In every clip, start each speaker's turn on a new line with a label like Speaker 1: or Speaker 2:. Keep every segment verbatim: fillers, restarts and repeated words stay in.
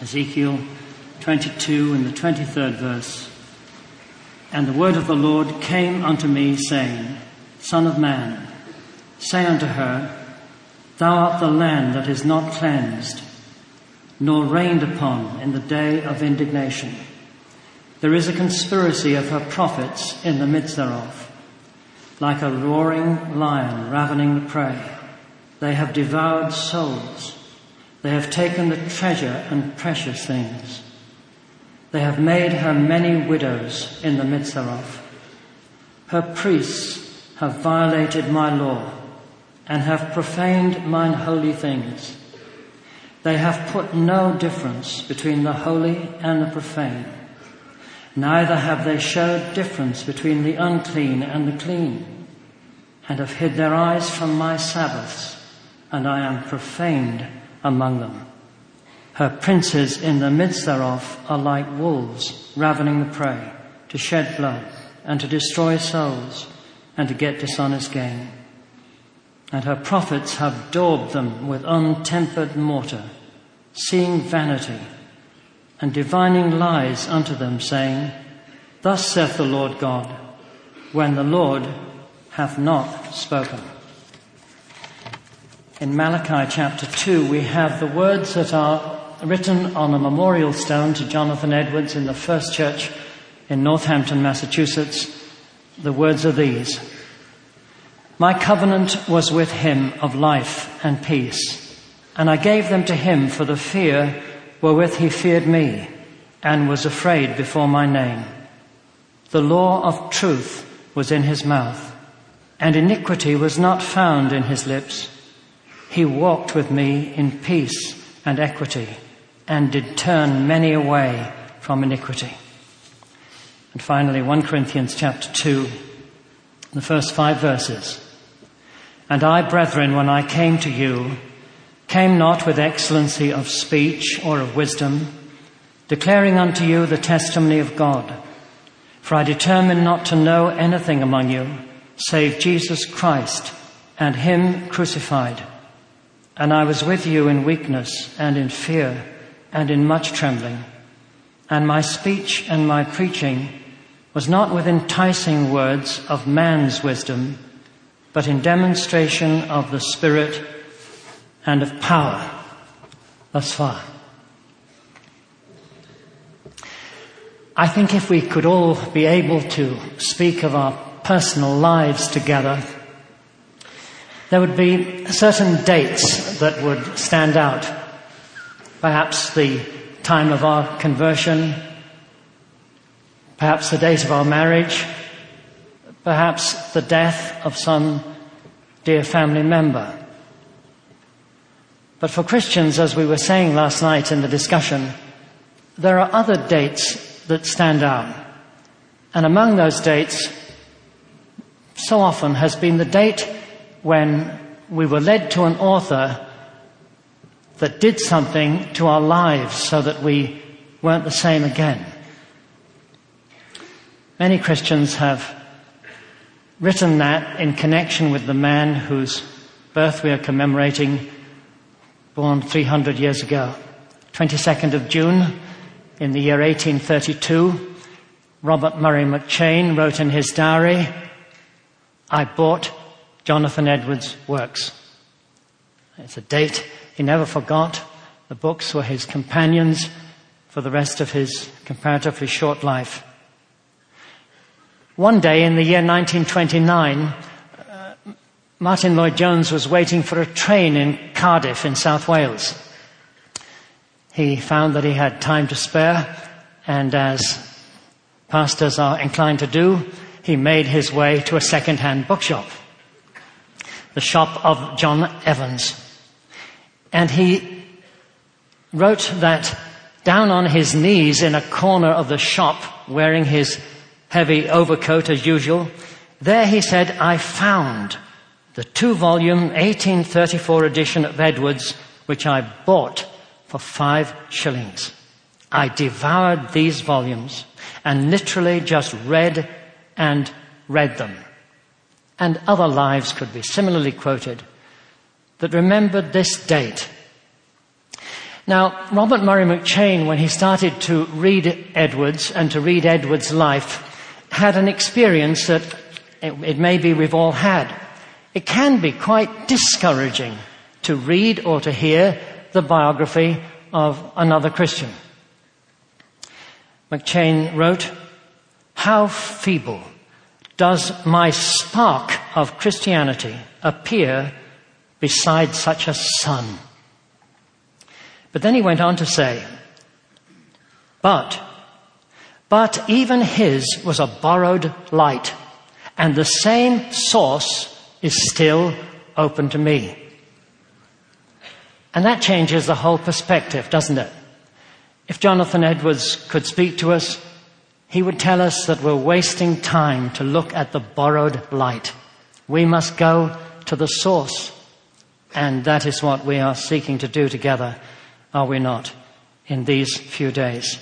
Speaker 1: Ezekiel twenty-two and the twenty-third verse. And the word of the Lord came unto me, saying, Son of man, say unto her, Thou art the land that is not cleansed, nor rained upon in the day of indignation. There is a conspiracy of her prophets in the midst thereof, like a roaring lion ravening the prey. They have devoured souls. They have taken the treasure and precious things. They have made her many widows in the midst thereof. Her priests have violated my law, and have profaned mine holy things. They have put no difference between the holy and the profane. Neither have they showed difference between the unclean and the clean, and have hid their eyes from my Sabbaths, and I am profaned among them. Her princes in the midst thereof are like wolves ravening the prey, to shed blood, and to destroy souls, and to get dishonest gain. And her prophets have daubed them with untempered mortar, seeing vanity, and divining lies unto them, saying, Thus saith the Lord God, when the Lord hath not spoken. In Malachi chapter two, we have the words that are written on a memorial stone to Jonathan Edwards in the First Church in Northampton, Massachusetts. The words are these: My covenant was with him of life and peace, and I gave them to him for the fear wherewith he feared me, and was afraid before my name. The law of truth was in his mouth, and iniquity was not found in his lips. He walked with me in peace and equity, and did turn many away from iniquity. And finally, First Corinthians chapter two, the first five verses. And I, brethren, when I came to you, came not with excellency of speech or of wisdom, declaring unto you the testimony of God. For I determined not to know anything among you, save Jesus Christ and him crucified. And I was with you in weakness and in fear and in much trembling. And my speech and my preaching was not with enticing words of man's wisdom, but in demonstration of the Spirit and of power. Thus far. I think if we could all be able to speak of our personal lives together, there would be certain dates that would stand out. Perhaps the time of our conversion, perhaps the date of our marriage, perhaps the death of some dear family member. But for Christians, as we were saying last night in the discussion, there are other dates that stand out. And among those dates, so often has been the date when we were led to an author that did something to our lives so that we weren't the same again. Many Christians have written that in connection with the man whose birth we are commemorating, born three hundred years ago. twenty-second of June in the year eighteen thirty-two, Robert Murray McCheyne wrote in his diary, I bought Jonathan Edwards' works. It's a date he never forgot. The books were his companions for the rest of his comparatively short life. One day in the year nineteen twenty-nine, uh, Martin Lloyd-Jones was waiting for a train in Cardiff in South Wales. He found that he had time to spare, and as pastors are inclined to do, he made his way to a second-hand bookshop, the shop of John Evans. And he wrote that down on his knees in a corner of the shop, wearing his heavy overcoat as usual, there he said, I found the two-volume eighteen thirty-four edition of Edwards, which I bought for five shillings. I devoured these volumes and literally just read and read them. And other lives could be similarly quoted that remembered this date. Now, Robert Murray McCheyne, when he started to read Edwards and to read Edwards' life, had an experience that it, it may be we've all had. It can be quite discouraging to read or to hear the biography of another Christian. McCheyne wrote, "How feeble does my spark of Christianity appear beside such a sun." But then he went on to say, but, but even his was a borrowed light, and the same source is still open to me. And that changes the whole perspective, doesn't it? If Jonathan Edwards could speak to us, he would tell us that we're wasting time to look at the borrowed light. We must go to the source. And that is what we are seeking to do together, are we not, in these few days?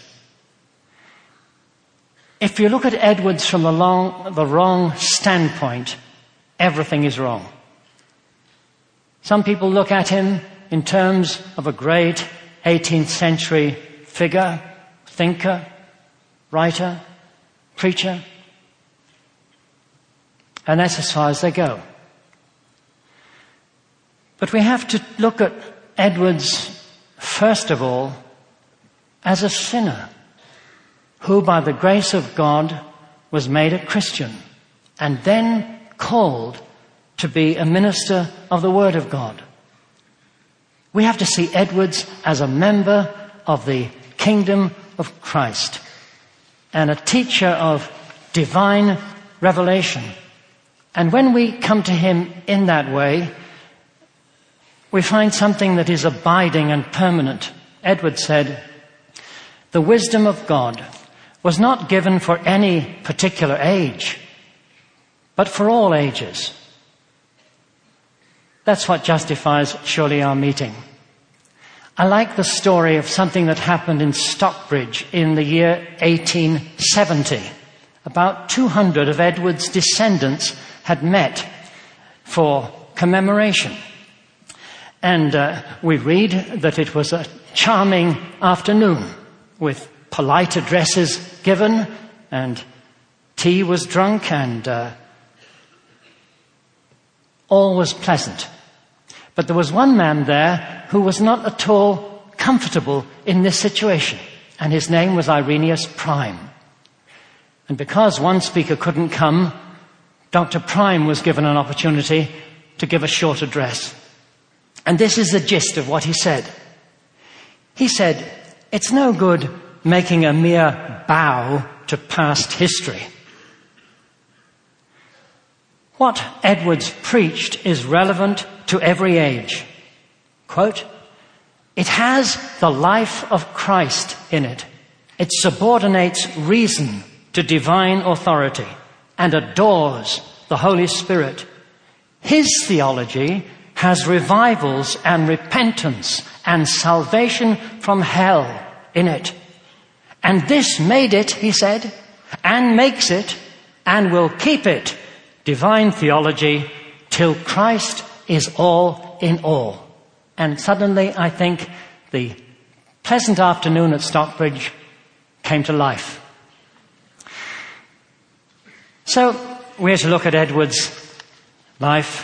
Speaker 1: If you look at Edwards from the, long, the wrong standpoint, everything is wrong. Some people look at him in terms of a great eighteenth century figure, thinker, writer, preacher, and that's as far as they go. But we have to look at Edwards, first of all, as a sinner who, by the grace of God, was made a Christian and then called to be a minister of the Word of God. We have to see Edwards as a member of the kingdom of Christ and a teacher of divine revelation. And when we come to him in that way, we find something that is abiding and permanent. Edwards said, "The wisdom of God was not given for any particular age, but for all ages." That's what justifies surely our meeting. I like the story of something that happened in Stockbridge in the year eighteen seventy. About two hundred of Edwards' descendants had met for commemoration. And uh, we read that it was a charming afternoon with polite addresses given, and tea was drunk, and uh, all was pleasant. But there was one man there who was not at all comfortable in this situation, and his name was Irenaeus Prime. And because one speaker couldn't come, Doctor Prime was given an opportunity to give a short address. And this is the gist of what he said. He said, "It's no good making a mere bow to past history. What Edwards preached is relevant to every age. Quote, it has the life of Christ in it. It subordinates reason to divine authority and adores the Holy Spirit. His theology has revivals and repentance and salvation from hell in it. And this made it," he said, "and makes it, and will keep it, divine theology till Christ is all in all." And suddenly, I think, the pleasant afternoon at Stockbridge came to life. So, we're to look at Edwards' life,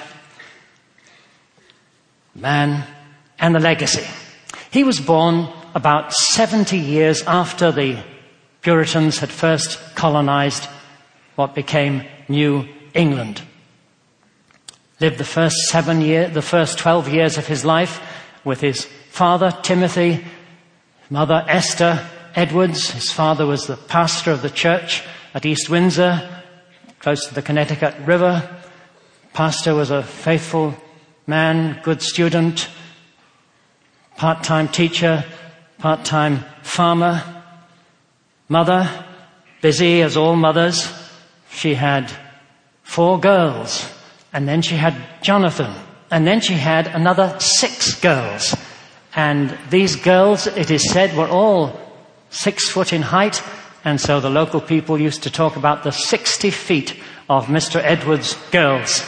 Speaker 1: man, and the legacy. He was born about seventy years after the Puritans had first colonized what became New England. Lived the first seven years, the first twelve years of his life with his father, Timothy, mother, Esther Edwards. His father was the pastor of the church at East Windsor, close to the Connecticut River. Pastor was a faithful man, good student, part-time teacher, part-time farmer. Mother, busy as all mothers. She had four girls, and then she had Jonathan, and then she had another six girls. And these girls, it is said, were all six foot in height, and so the local people used to talk about the sixty feet of Mister Edwards' girls.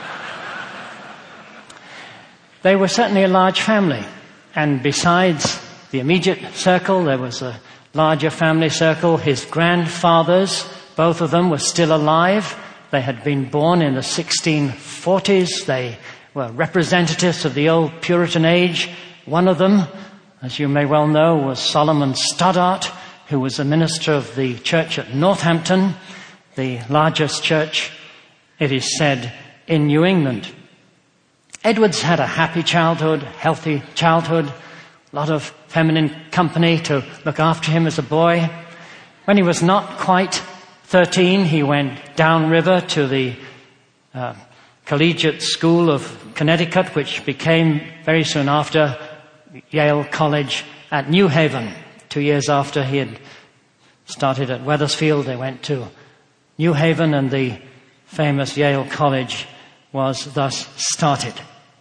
Speaker 1: They were certainly a large family, and besides the immediate circle. There was a larger family circle. His grandfathers, both of them, were still alive. They had been born in the sixteen forties. They were representatives of the old Puritan age. One of them, as you may well know, was Solomon Stoddart, who was a minister of the church at Northampton, the largest church, it is said, in New England. Edwards had a happy childhood, healthy childhood, a lot of feminine company to look after him as a boy. When he was not quite thirteen, he went downriver to the uh, Collegiate School of Connecticut, which became very soon after Yale College at New Haven. Two years after he had started at Wethersfield, they went to New Haven, and the famous Yale College was thus started.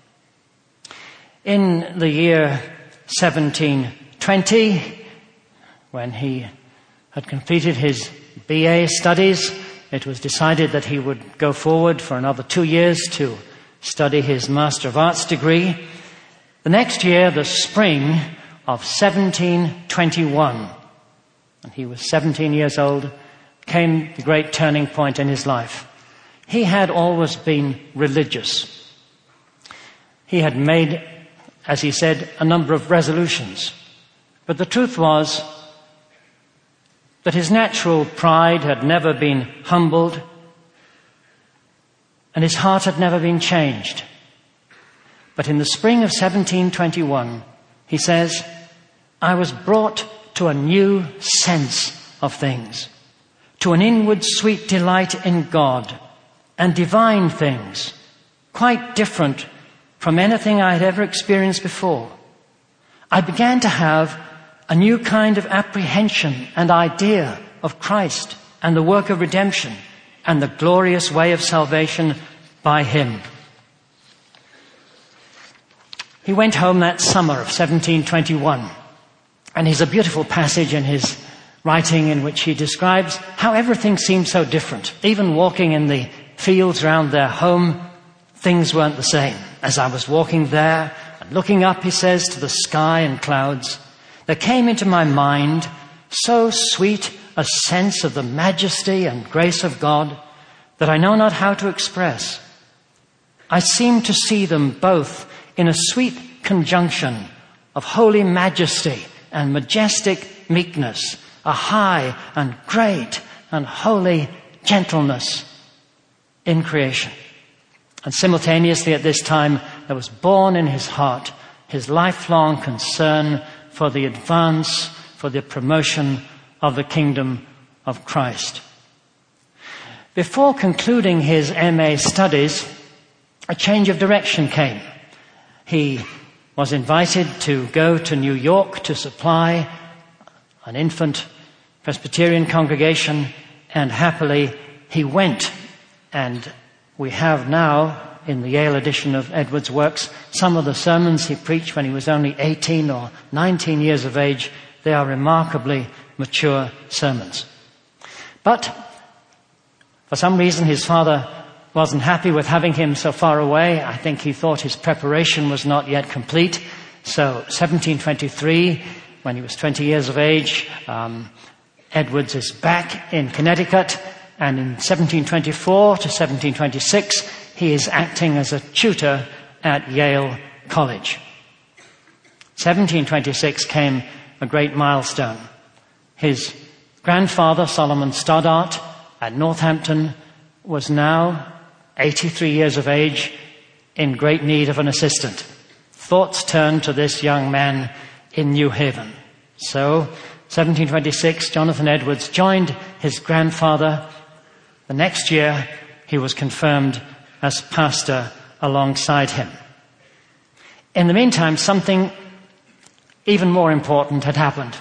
Speaker 1: In the year seventeen twenty, when he had completed his B A studies, it was decided that he would go forward for another two years to study his Master of Arts degree. The next year, the spring of seventeen twenty-one, and he was seventeen years old, came the great turning point in his life. He had always been religious. He had made, as he said, a number of resolutions. But the truth was that his natural pride had never been humbled, and his heart had never been changed. But in the spring of seventeen twenty-one, he says, I was brought to a new sense of things, to an inward sweet delight in God and divine things, quite different from anything I had ever experienced before. I began to have a new kind of apprehension and idea of Christ and the work of redemption and the glorious way of salvation by him. He went home that summer of seventeen twenty-one, and there's a beautiful passage in his writing in which he describes how everything seemed so different. Even walking in the fields around their home, things weren't the same. As I was walking there and looking up, he says, to the sky and clouds, there came into my mind so sweet a sense of the majesty and grace of God that I know not how to express. I seemed to see them both in a sweet conjunction of holy majesty and majestic meekness, a high and great and holy gentleness in creation. And simultaneously at this time, there was born in his heart his lifelong concern for the advance, for the promotion of the kingdom of Christ. Before concluding his M A studies, a change of direction came. He was invited to go to New York to supply an infant Presbyterian congregation, and happily he went. And we have now, in the Yale edition of Edwards' works, some of the sermons he preached when he was only eighteen or nineteen years of age. They are remarkably mature sermons. But for some reason his father wasn't happy with having him so far away. I think he thought his preparation was not yet complete. So seventeen twenty-three, when he was twenty years of age, um, Edwards is back in Connecticut, and in seventeen twenty-four to seventeen twenty-six, he is acting as a tutor at Yale College. seventeen twenty-six came a great milestone. His grandfather, Solomon Stoddart, at Northampton, was now eighty-three years of age, in great need of an assistant. Thoughts turned to this young man in New Haven. So, seventeen twenty-six, Jonathan Edwards joined his grandfather. The next year, he was confirmed as pastor alongside him. In the meantime, something even more important had happened.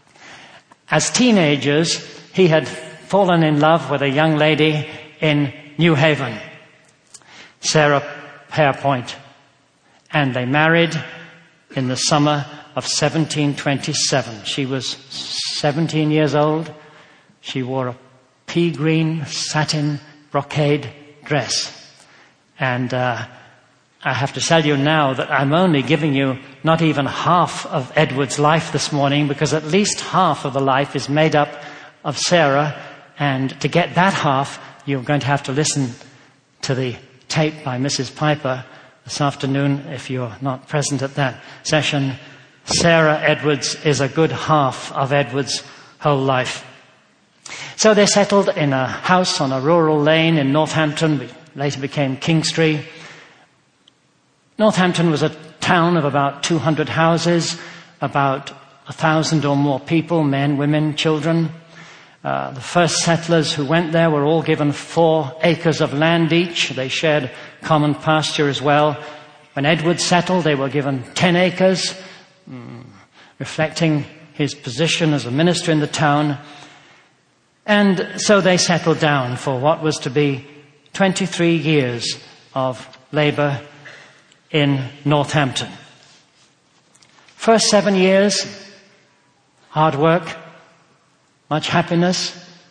Speaker 1: As teenagers, he had fallen in love with a young lady in New Haven, Sarah Pearpoint, and they married in the summer of seventeen twenty-seven. She was seventeen years old. She wore a pea green satin brocade dress. And uh, I have to tell you now that I'm only giving you not even half of Edward's life this morning, because at least half of the life is made up of Sarah, and to get that half, you're going to have to listen to the tape by Missus Piper this afternoon if you're not present at that session. Sarah Edwards is a good half of Edward's whole life. So they settled in a house on a rural lane in Northampton, which later became Kingstree. Northampton was a town of about two hundred houses, about a thousand or more people, men, women, children. Uh, the first settlers who went there were all given four acres of land each. They shared common pasture as well. When Edward settled, they were given ten acres, mm, reflecting his position as a minister in the town. And so they settled down for what was to be twenty-three years of labour in Northampton. First seven years, hard work, much happiness.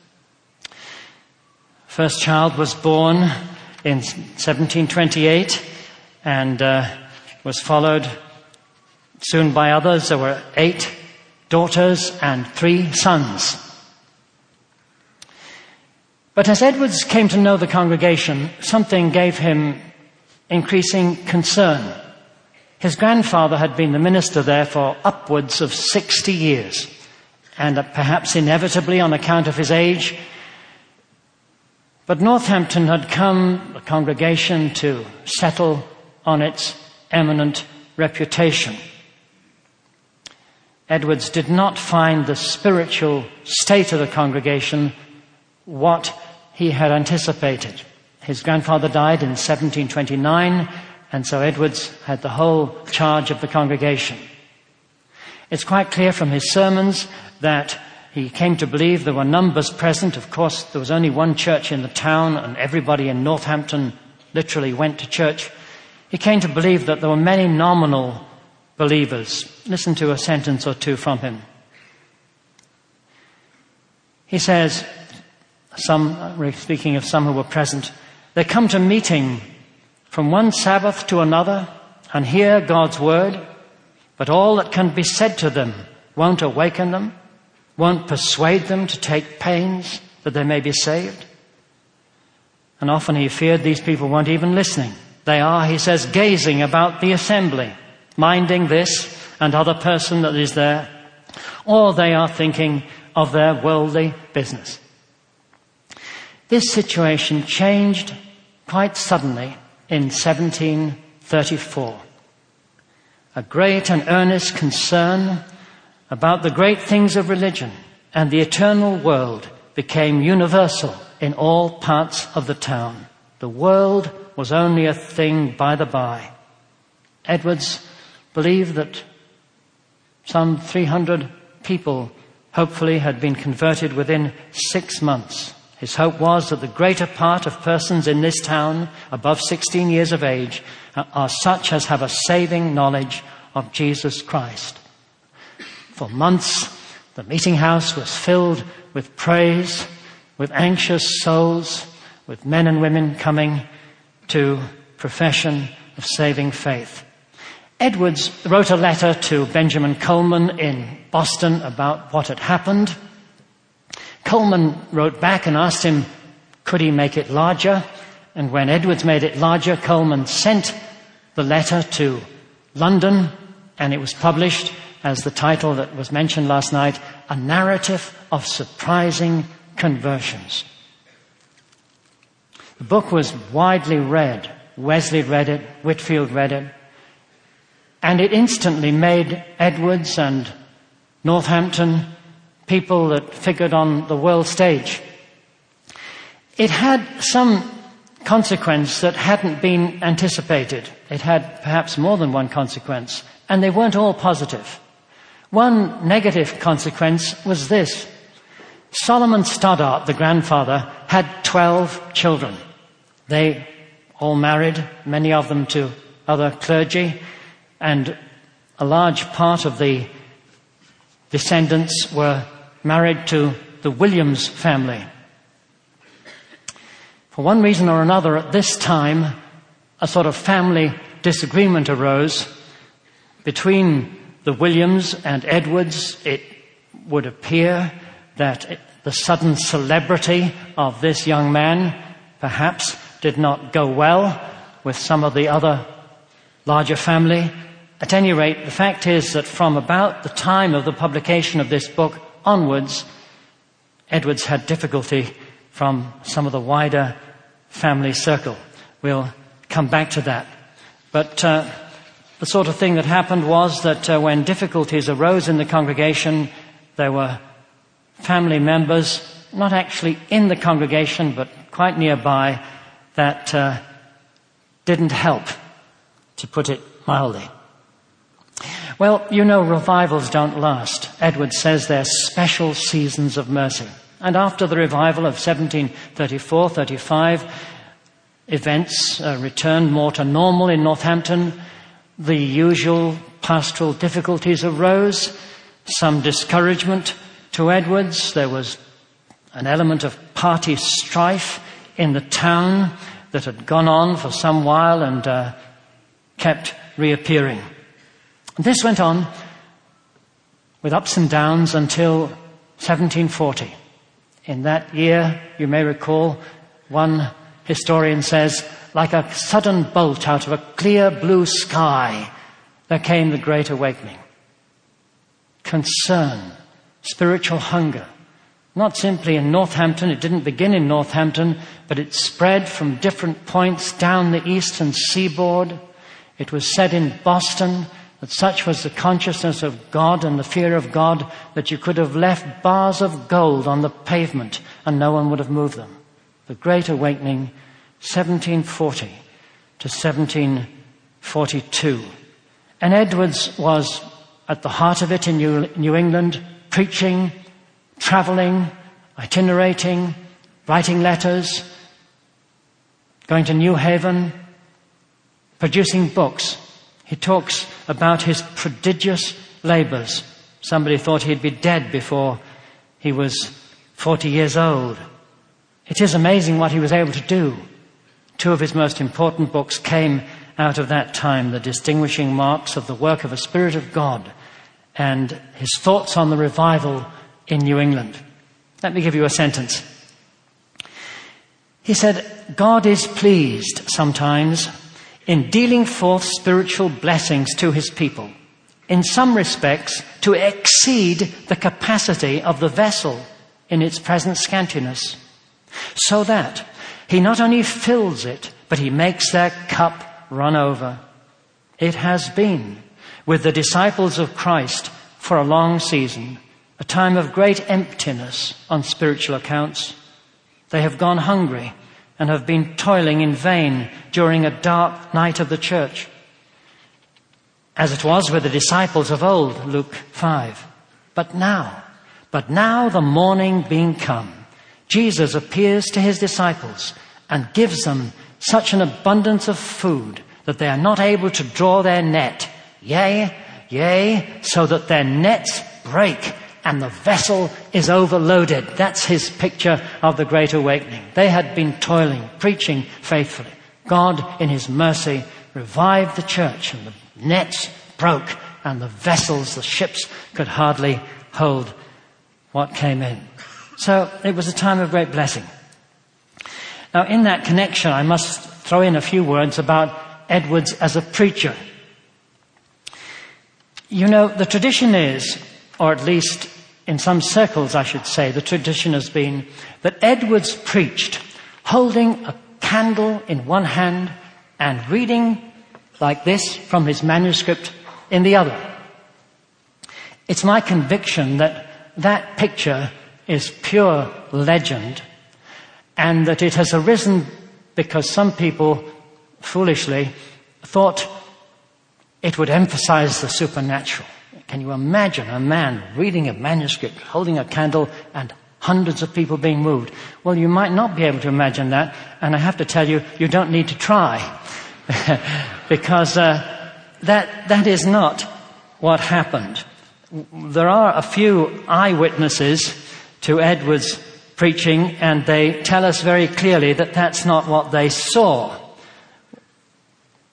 Speaker 1: First child was born in seventeen twenty-eight and uh, was followed soon by others. There were eight daughters and three sons. But as Edwards came to know the congregation, something gave him increasing concern. His grandfather had been the minister there for upwards of sixty years, and perhaps inevitably on account of his age. But Northampton had come, the congregation, to settle on its eminent reputation. Edwards did not find the spiritual state of the congregation what he had anticipated. His grandfather died in seventeen twenty-nine, and so Edwards had the whole charge of the congregation. It's quite clear from his sermons that he came to believe there were numbers present. Of course, there was only one church in the town, and everybody in Northampton literally went to church. He came to believe that there were many nominal believers. Listen to a sentence or two from him. He says, some, speaking of some who were present, they come to meeting from one Sabbath to another and hear God's word, but all that can be said to them won't awaken them, won't persuade them to take pains that they may be saved. And often he feared these people weren't even listening. They are, he says, gazing about the assembly, minding this and other person that is there, or they are thinking of their worldly business. This situation changed quite suddenly in seventeen thirty-four. A great and earnest concern about the great things of religion and the eternal world became universal in all parts of the town. The world was only a thing by the by. Edwards believed that some three hundred people hopefully had been converted within six months. His hope was that the greater part of persons in this town above sixteen years of age are such as have a saving knowledge of Jesus Christ. For months, the meeting house was filled with praise, with anxious souls, with men and women coming to profession of saving faith. Edwards wrote a letter to Benjamin Coleman in Boston about what had happened. Coleman wrote back and asked him, could he make it larger? And when Edwards made it larger, Coleman sent the letter to London, and it was published as the title that was mentioned last night, A Narrative of Surprising Conversions. The book was widely read. Wesley read it, Whitefield read it, and it instantly made Edwards and Northampton people that figured on the world stage. It had some consequence that hadn't been anticipated. It had perhaps more than one consequence, and they weren't all positive. One negative consequence was this. Solomon Stoddart, the grandfather, had twelve children. They all married, many of them to other clergy, and a large part of the descendants were married to the Williams family. For one reason or another, at this time, a sort of family disagreement arose between the Williams and Edwards. It would appear that the sudden celebrity of this young man perhaps did not go well with some of the other larger family. At any rate, the fact is that from about the time of the publication of this book onwards, Edwards had difficulty from some of the wider family circle. We'll come back to that. But uh, the sort of thing that happened was that uh, when difficulties arose in the congregation, there were family members, not actually in the congregation, but quite nearby, that uh, didn't help, to put it mildly. Well, you know, revivals don't last. Edwards says they're special seasons of mercy. And after the revival of seventeen thirty-four thirty-five, events uh, returned more to normal in Northampton. The usual pastoral difficulties arose, some discouragement to Edwards. There was an element of party strife in the town that had gone on for some while and uh, kept reappearing. This went on with ups and downs until seventeen forty. In that year, you may recall, one historian says, like a sudden bolt out of a clear blue sky, there came the Great Awakening. Concern, spiritual hunger. Not simply in Northampton, it didn't begin in Northampton, but it spread from different points down the eastern seaboard. It was said in Boston that such was the consciousness of God and the fear of God that you could have left bars of gold on the pavement and no one would have moved them. The Great Awakening, seventeen forty to seventeen forty-two. And Edwards was at the heart of it in New, New England, preaching, traveling, itinerating, writing letters, going to New Haven, producing books. He talks about his prodigious labors. Somebody thought he'd be dead before he was forty years old. It is amazing what he was able to do. Two of his most important books came out of that time, The Distinguishing Marks of the Work of a Spirit of God and his thoughts on the revival in New England. Let me give you a sentence. He said, God is pleased sometimes in dealing forth spiritual blessings to his people, in some respects to exceed the capacity of the vessel in its present scantiness, so that he not only fills it, but he makes their cup run over. It has been, with the disciples of Christ for a long season, a time of great emptiness on spiritual accounts. They have gone hungry and have been toiling in vain during a dark night of the church, as it was with the disciples of old, Luke five. But now, but now the morning being come, Jesus appears to his disciples and gives them such an abundance of food that they are not able to draw their net. Yea, yea, so that their nets break and the vessel is overloaded. That's his picture of the Great Awakening. They had been toiling, preaching faithfully. God, in his mercy, revived the church, and the nets broke, and the vessels, the ships, could hardly hold what came in. So it was a time of great blessing. Now, in that connection, I must throw in a few words about Edwards as a preacher. You know, the tradition is, or at least in some circles, I should say, the tradition has been that Edwards preached holding a candle in one hand and reading like this from his manuscript in the other. It's my conviction that that picture is pure legend and that it has arisen because some people foolishly thought it would emphasize the supernatural. Can you imagine a man reading a manuscript, holding a candle, and hundreds of people being moved? Well, you might not be able to imagine that, and I have to tell you, you don't need to try. because uh, that that is not what happened. There are a few eyewitnesses to Edwards' preaching, and they tell us very clearly that that's not what they saw.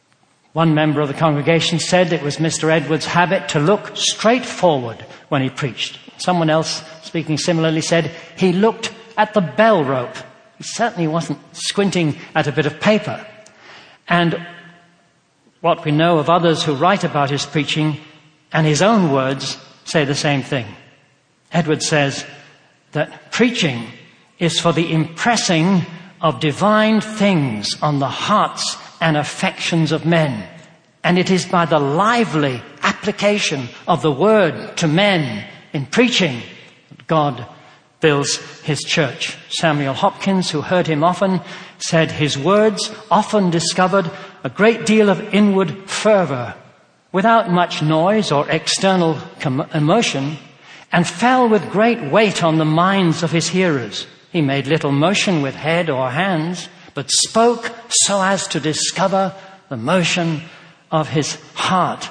Speaker 1: One member of the congregation said it was Mister Edwards' habit to look straight forward when he preached. Someone else, speaking similarly, said he looked at the bell rope. He certainly wasn't squinting at a bit of paper. And what we know of others who write about his preaching, and his own words, say the same thing. Edwards says that preaching is for the impressing of divine things on the hearts and affections of men. And it is by the lively application of the word to men in preaching that God builds his church. Samuel Hopkins, who heard him often, said his words often discovered a great deal of inward fervour without much noise or external com- emotion, and fell with great weight on the minds of his hearers. He made little motion with head or hands, but spoke so as to discover the motion of his heart.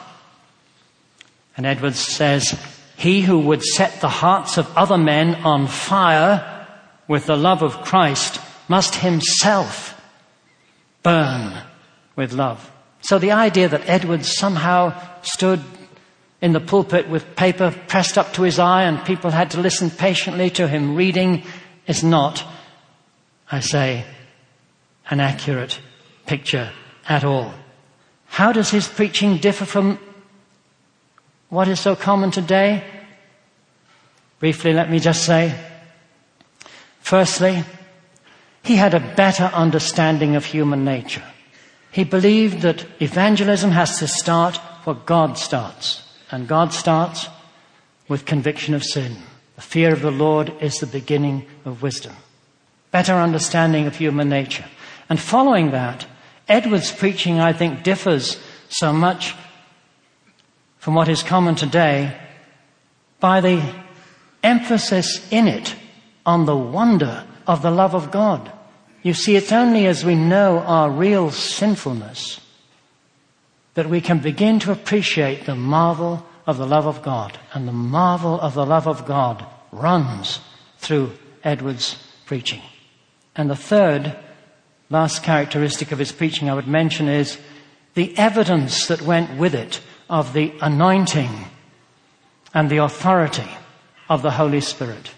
Speaker 1: And Edwards says, he who would set the hearts of other men on fire with the love of Christ must himself burn with love. So the idea that Edwards somehow stood in the pulpit with paper pressed up to his eye and people had to listen patiently to him reading is not, I say, an accurate picture at all. How does his preaching differ from what is so common today? Briefly, let me just say, firstly, he had a better understanding of human nature. He believed that evangelism has to start where God starts, and God starts with conviction of sin. The fear of the Lord is the beginning of wisdom. Better understanding of human nature. And following that, Edwards' preaching, I think, differs so much from what is common today by the emphasis in it on the wonder of the love of God. You see, it's only as we know our real sinfulness that we can begin to appreciate the marvel of the love of God. And the marvel of the love of God runs through Edwards' preaching. And the third, last characteristic of his preaching I would mention is the evidence that went with it of the anointing and the authority of the Holy Spirit.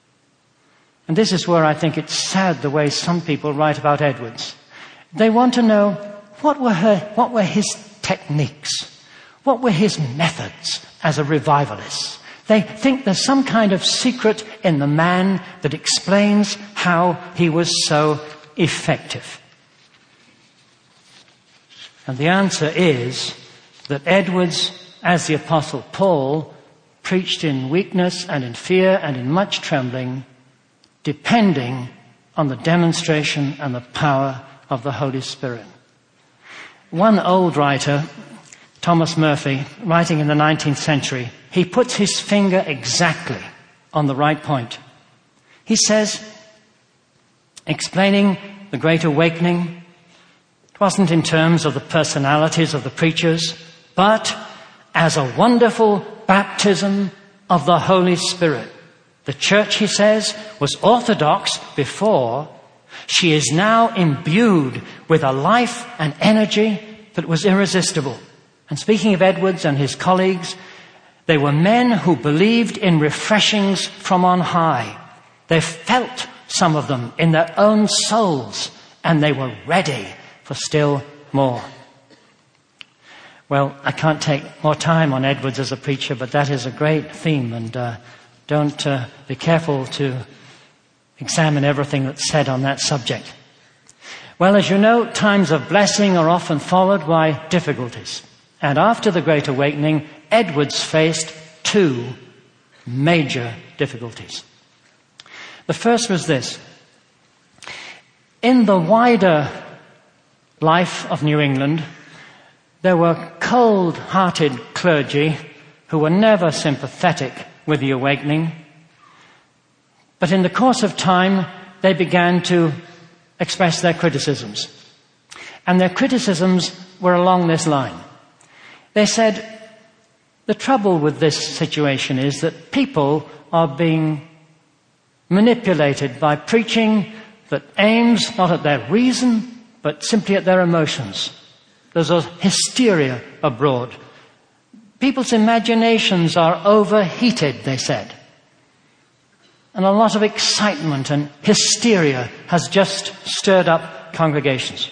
Speaker 1: And this is where I think it's sad the way some people write about Edwards. They want to know what were her, what were his techniques, what were his methods as a revivalist. They think there's some kind of secret in the man that explains how he was so effective. And the answer is that Edwards, as the Apostle Paul, preached in weakness and in fear and in much trembling, depending on the demonstration and the power of the Holy Spirit. One old writer, Thomas Murphy, writing in the nineteenth century, he puts his finger exactly on the right point. He says, explaining the Great Awakening, it wasn't in terms of the personalities of the preachers, but as a wonderful baptism of the Holy Spirit. The church, he says, was orthodox before. She is now imbued with a life and energy that was irresistible. And speaking of Edwards and his colleagues, they were men who believed in refreshings from on high. They felt some of them in their own souls, and they were ready for still more. Well, I can't take more time on Edwards as a preacher, but that is a great theme, and uh, don't uh, be careful to examine everything that's said on that subject. Well, as you know, times of blessing are often followed by difficulties. And after the Great Awakening, Edwards faced two major difficulties. The first was this. In the wider life of New England, there were cold-hearted clergy who were never sympathetic with the awakening. But in the course of time, they began to express their criticisms. And their criticisms were along this line. They said, the trouble with this situation is that people are being manipulated by preaching that aims not at their reason, but simply at their emotions. There's a hysteria abroad. People's imaginations are overheated, they said. And a lot of excitement and hysteria has just stirred up congregations.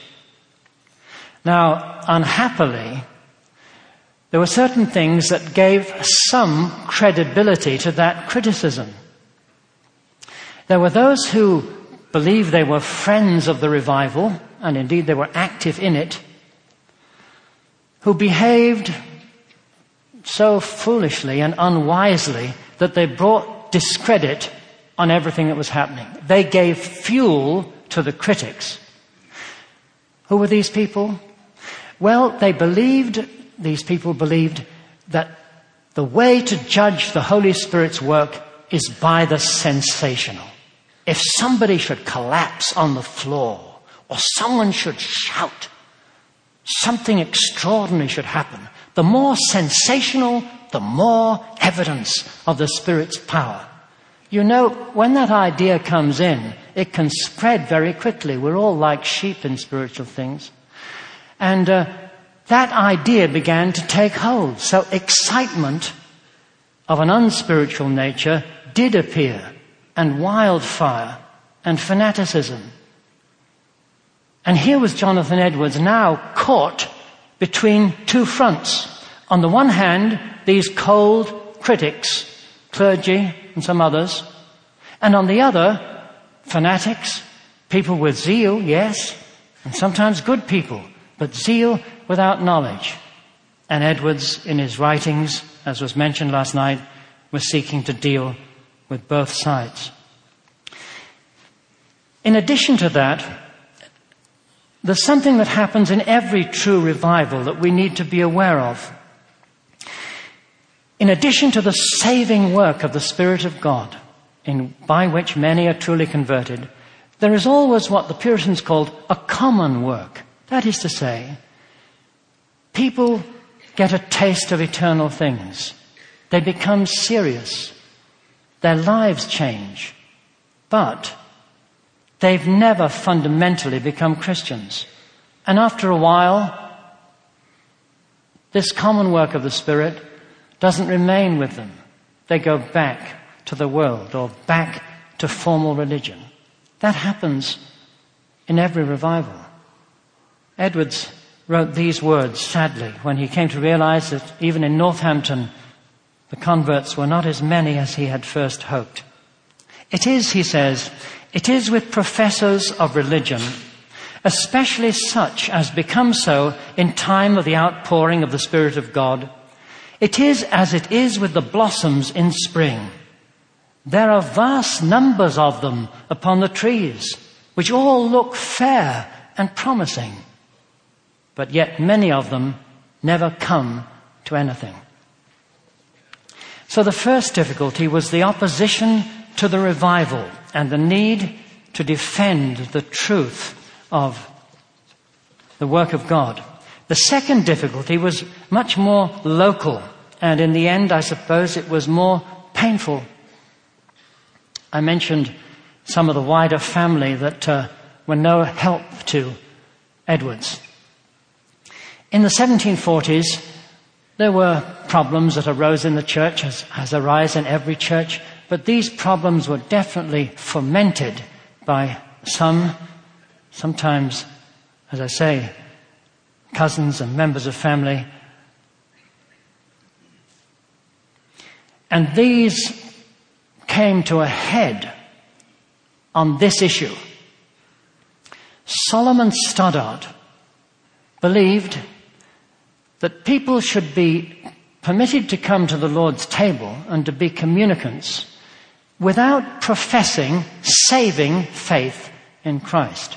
Speaker 1: Now, unhappily, there were certain things that gave some credibility to that criticism. There were those who believed they were friends of the revival, and indeed they were active in it, who behaved so foolishly and unwisely that they brought discredit on everything that was happening. They gave fuel to the critics. Who were these people? Well, they believed, these people believed, that the way to judge the Holy Spirit's work is by the sensational. If somebody should collapse on the floor, or someone should shout, something extraordinary should happen, the more sensational, the more evidence of the Spirit's power. You know, when that idea comes in, it can spread very quickly. We're all like sheep in spiritual things. And uh, that idea began to take hold. So excitement of an unspiritual nature did appear, and wildfire and fanaticism. And here was Jonathan Edwards now caught between two fronts. On the one hand, these cold critics, clergy and some others, and on the other, fanatics, people with zeal, yes, and sometimes good people, but zeal without knowledge. And Edwards, in his writings, as was mentioned last night, was seeking to deal with both sides. In addition to that, there's something that happens in every true revival that we need to be aware of. In addition to the saving work of the Spirit of God, in, by which many are truly converted, there is always what the Puritans called a common work. That is to say, people get a taste of eternal things. They become serious. Their lives change. But they've never fundamentally become Christians. And after a while, this common work of the Spirit doesn't remain with them. They go back to the world or back to formal religion. That happens in every revival. Edwards wrote these words, sadly, when he came to realize that even in Northampton, the converts were not as many as he had first hoped. It is, he says, it is with professors of religion, especially such as become so in time of the outpouring of the Spirit of God. It is as it is with the blossoms in spring. There are vast numbers of them upon the trees, which all look fair and promising. But yet many of them never come to anything. So the first difficulty was the opposition to the revival and the need to defend the truth of the work of God. The second difficulty was much more local, and in the end, I suppose, it was more painful. I mentioned some of the wider family that uh, were no help to Edwards. In the seventeen forties, there were problems that arose in the church, as, as arise in every church, but these problems were definitely fomented by some, sometimes, as I say, cousins and members of family. And these came to a head on this issue. Solomon Stoddard believed that people should be permitted to come to the Lord's table and to be communicants without professing saving faith in Christ.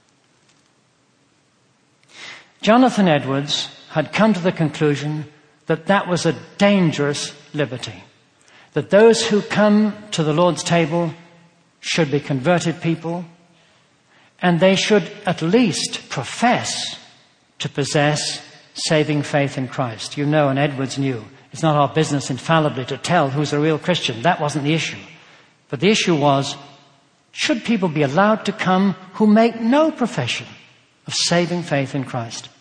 Speaker 1: Jonathan Edwards had come to the conclusion that that was a dangerous liberty, that those who come to the Lord's table should be converted people, and they should at least profess to possess saving faith in Christ. You know, and Edwards knew, it's not our business infallibly to tell who's a real Christian. That wasn't the issue. But the issue was, should people be allowed to come who make no profession of saving faith in Christ?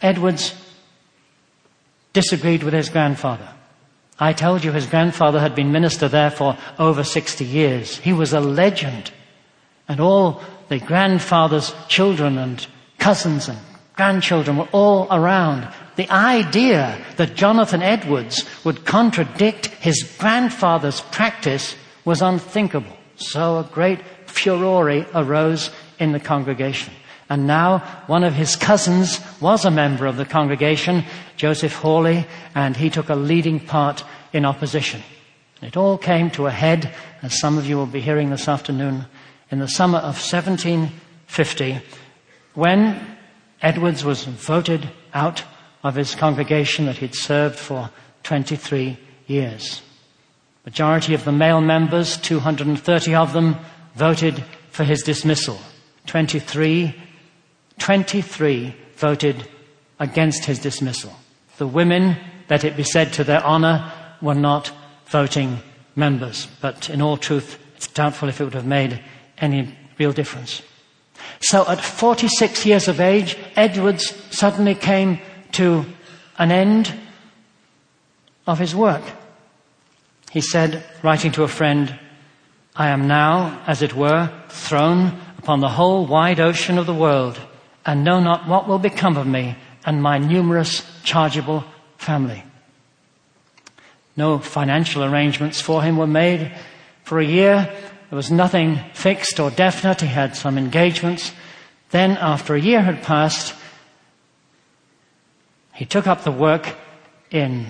Speaker 1: Edwards disagreed with his grandfather. I told you his grandfather had been minister there for over sixty years. He was a legend. And all the grandfather's children and cousins and grandchildren were all around. The idea that Jonathan Edwards would contradict his grandfather's practice was unthinkable. So a great furore arose in the congregation. And now one of his cousins was a member of the congregation, Joseph Hawley, and he took a leading part in opposition. It all came to a head, as some of you will be hearing this afternoon, in the summer of seventeen fifty, when Edwards was voted out of his congregation that he'd served for twenty-three years. Majority of the male members, two hundred thirty of them, voted for his dismissal. twenty-three, twenty-three voted against his dismissal. The women, let it be said to their honor, were not voting members. But in all truth, it's doubtful if it would have made any real difference. So at forty-six years of age, Edwards suddenly came to an end of his work. He said, writing to a friend, "I am now, as it were, thrown upon the whole wide ocean of the world, and know not what will become of me and my numerous chargeable family." No financial arrangements for him were made. For a year, there was nothing fixed or definite. He had some engagements. Then, after a year had passed, he took up the work in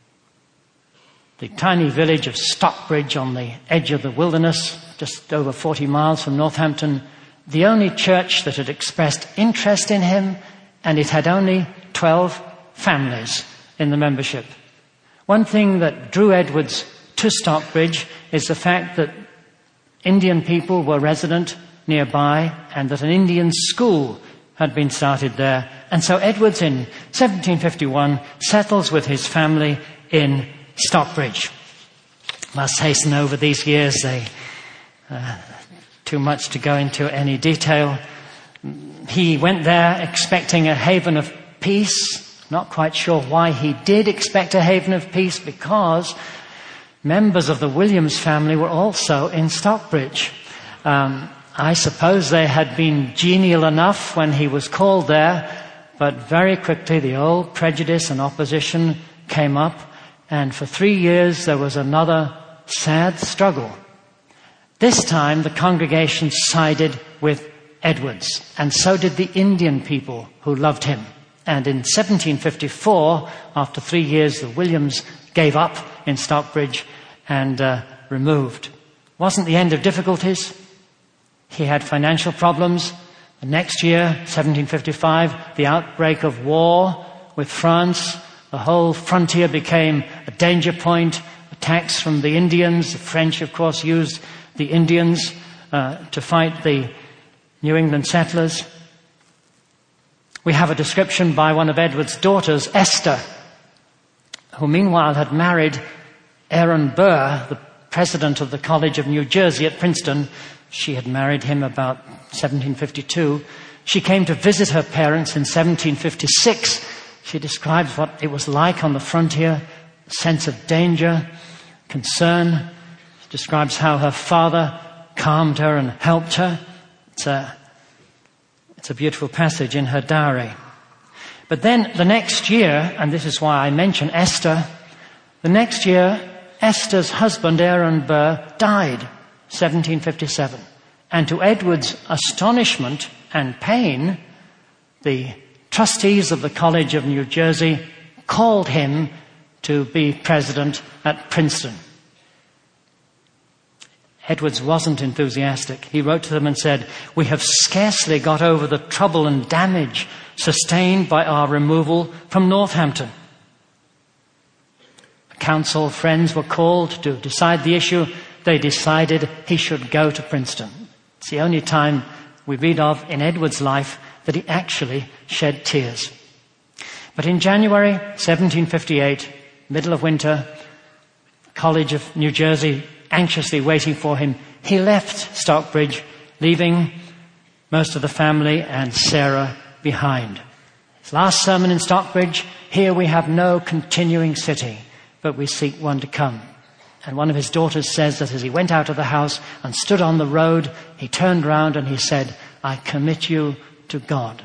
Speaker 1: the tiny village of Stockbridge on the edge of the wilderness, just over forty miles from Northampton, the only church that had expressed interest in him, and it had only twelve families in the membership. One thing that drew Edwards to Stockbridge is the fact that Indian people were resident nearby and that an Indian school had been started there. And so Edwards in seventeen fifty-one settles with his family in Stockbridge. Must hasten over these years. They, uh, too much to go into any detail. He went there expecting a haven of peace. Not quite sure why he did expect a haven of peace, because members of the Williams family were also in Stockbridge. Um, I suppose they had been genial enough when he was called there, but very quickly the old prejudice and opposition came up, and for three years there was another sad struggle. This time the congregation sided with Edwards, and so did the Indian people who loved him. And in seventeen fifty-four, after three years, the Williams gave up in Stockbridge and uh, removed. Wasn't the end of difficulties. He had financial problems. The next year, seventeen fifty-five, the outbreak of war with France. The whole frontier became a danger point. Attacks from the Indians. The French, of course, used the Indians uh, to fight the New England settlers. We have a description by one of Edward's daughters, Esther, who meanwhile had married Aaron Burr, the president of the College of New Jersey at Princeton. She had married him about seventeen fifty-two. She came to visit her parents in seventeen fifty-six. She describes what it was like on the frontier, a sense of danger, concern. She describes how her father calmed her and helped her. It's a It's a beautiful passage in her diary. But then the next year, and this is why I mention Esther, the next year, Esther's husband, Aaron Burr, died, seventeen fifty-seven. And to Edward's astonishment and pain, the trustees of the College of New Jersey called him to be president at Princeton. Edwards wasn't enthusiastic. He wrote to them and said, "We have scarcely got over the trouble and damage sustained by our removal from Northampton." A council of friends were called to decide the issue. They decided he should go to Princeton. It's the only time we read of in Edwards' life that he actually shed tears. But in January seventeen fifty-eight, middle of winter, College of New Jersey anxiously waiting for him, he left Stockbridge, leaving most of the family and Sarah behind. His last sermon in Stockbridge, here we have no continuing city, but we seek one to come. And one of his daughters says that as he went out of the house and stood on the road, he turned round and he said, I commit you to God.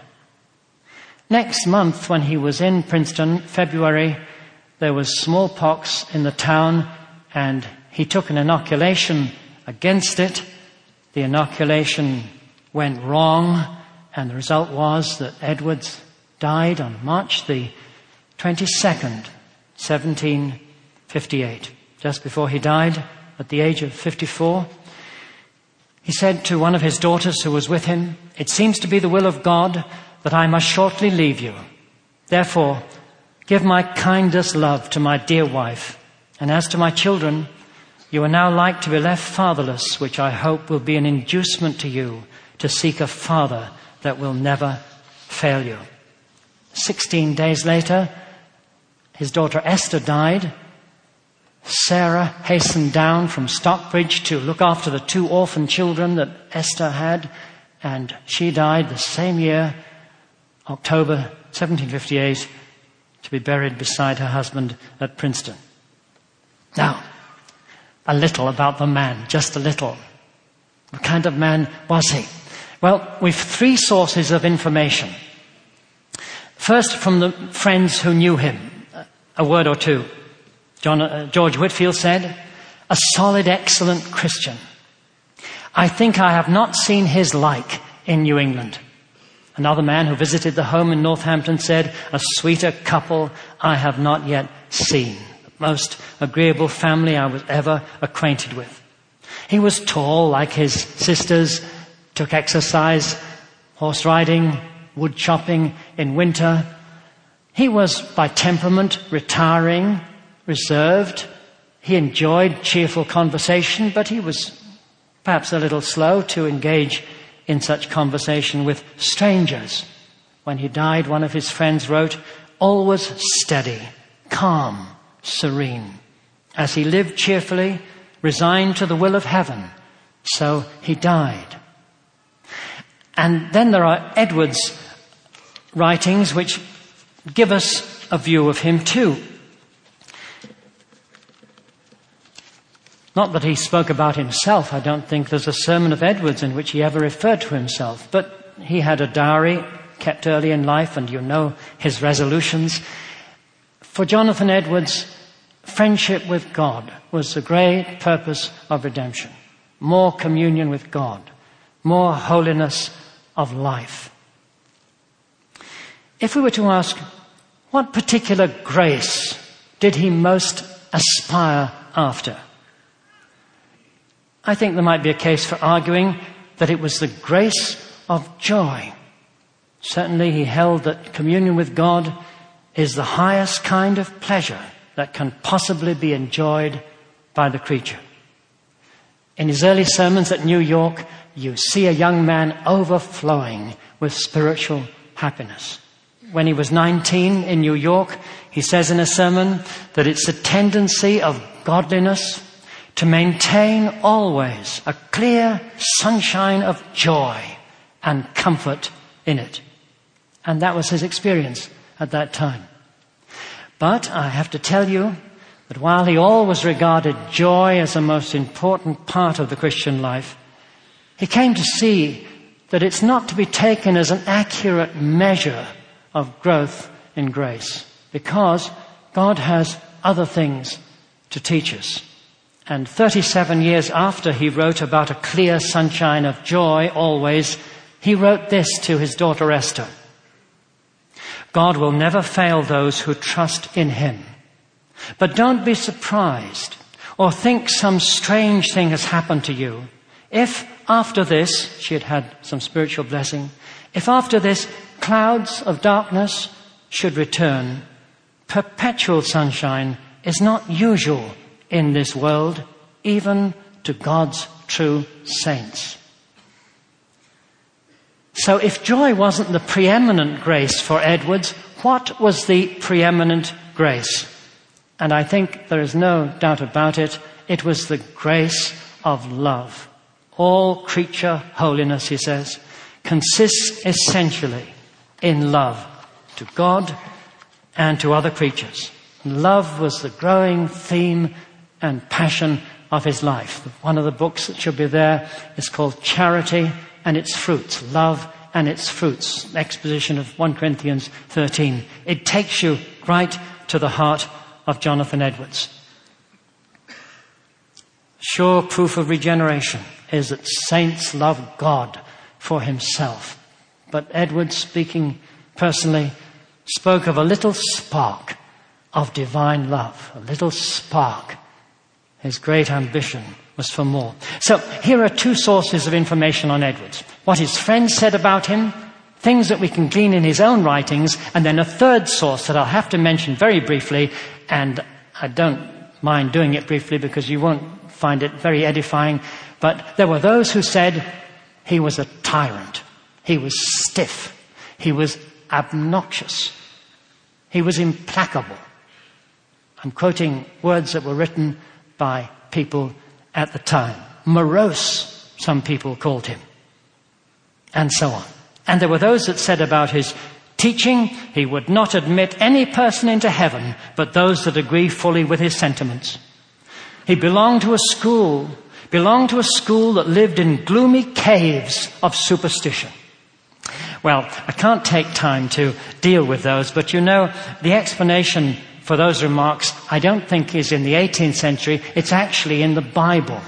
Speaker 1: Next month, when he was in Princeton, February, there was smallpox in the town, and he took an inoculation against it. The inoculation went wrong, and the result was that Edwards died on March the twenty-second, seventeen fifty-eight. Just before he died, at the age of fifty-four, he said to one of his daughters who was with him, it seems to be the will of God that I must shortly leave you. Therefore, give my kindest love to my dear wife. And as to my children, you are now like to be left fatherless, which I hope will be an inducement to you to seek a father that will never fail you. Sixteen days later, his daughter Esther died. Sarah hastened down from Stockbridge to look after the two orphan children that Esther had, and she died the same year, October seventeen fifty-eight, to be buried beside her husband at Princeton. Now, a little about the man, just a little. What kind of man was he? Well, we've three sources of information. First, from the friends who knew him, a word or two. John, uh, George Whitefield said, a solid, excellent Christian. I think I have not seen his like in New England. Another man who visited the home in Northampton said, a sweeter couple I have not yet seen. The most agreeable family I was ever acquainted with. He was tall like his sisters, took exercise, horse riding, wood chopping in winter. He was by temperament retiring, reserved. He enjoyed cheerful conversation, but he was perhaps a little slow to engage in such conversation with strangers. When he died, one of his friends wrote, always steady, calm, serene. As he lived cheerfully, resigned to the will of heaven, so he died. And then there are Edwards' writings which give us a view of him too. Not that he spoke about himself. I don't think there's a sermon of Edwards in which he ever referred to himself. But he had a diary kept early in life, and you know his resolutions. For Jonathan Edwards, friendship with God was the great purpose of redemption. More communion with God. More holiness of life. If we were to ask, what particular grace did he most aspire after? I think there might be a case for arguing that it was the grace of joy. Certainly he held that communion with God is the highest kind of pleasure that can possibly be enjoyed by the creature. In his early sermons at New York, you see a young man overflowing with spiritual happiness. When he was nineteen in New York, he says in a sermon that it's a tendency of godliness to maintain always a clear sunshine of joy and comfort in it. And that was his experience at that time. But I have to tell you that while he always regarded joy as a most important part of the Christian life, he came to see that it's not to be taken as an accurate measure of growth in grace, because God has other things to teach us. And thirty-seven years after he wrote about a clear sunshine of joy always, he wrote this to his daughter Esther. God will never fail those who trust in him. But don't be surprised or think some strange thing has happened to you if after this, she had had some spiritual blessing, if after this clouds of darkness should return, perpetual sunshine is not usual in this world, even to God's true saints. So if joy wasn't the preeminent grace for Edwards, what was the preeminent grace? And I think there is no doubt about it, it was the grace of love. All creature holiness, he says, consists essentially in love. to God and to other creatures. Love was the growing theme and passion of his life. One of the books that should be there is called Charity and Its Fruits, Love and Its Fruits, exposition of First Corinthians thirteen. It takes you right to the heart of Jonathan Edwards. Sure proof of regeneration is that saints love God for himself. But Edwards, speaking personally, spoke of a little spark of divine love, a little spark. His great ambition was for more. So here are two sources of information on Edwards. What his friends said about him, things that we can glean in his own writings, and then a third source that I'll have to mention very briefly, and I don't mind doing it briefly because you won't find it very edifying, but there were those who said he was a tyrant. He was stiff. He was obnoxious. He was implacable. I'm quoting words that were written by people at the time. Morose, some people called him. And so on. And there were those that said about his teaching, he would not admit any person into heaven but those that agree fully with his sentiments. He belonged to a school, belonged to a school that lived in gloomy caves of superstition. Well, I can't take time to deal with those, but you know, the explanation for those remarks, I don't think is in the eighteenth century, it's actually in the Bible.